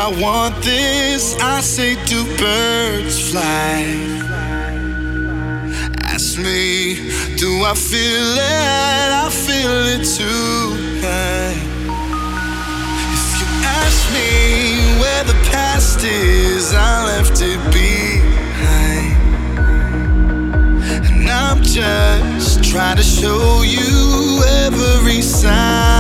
I want this, I say, do birds fly? Ask me, do I feel it? I feel it tonight. If you ask me where the past is, I left it behind. And I'm just trying to show you every sign.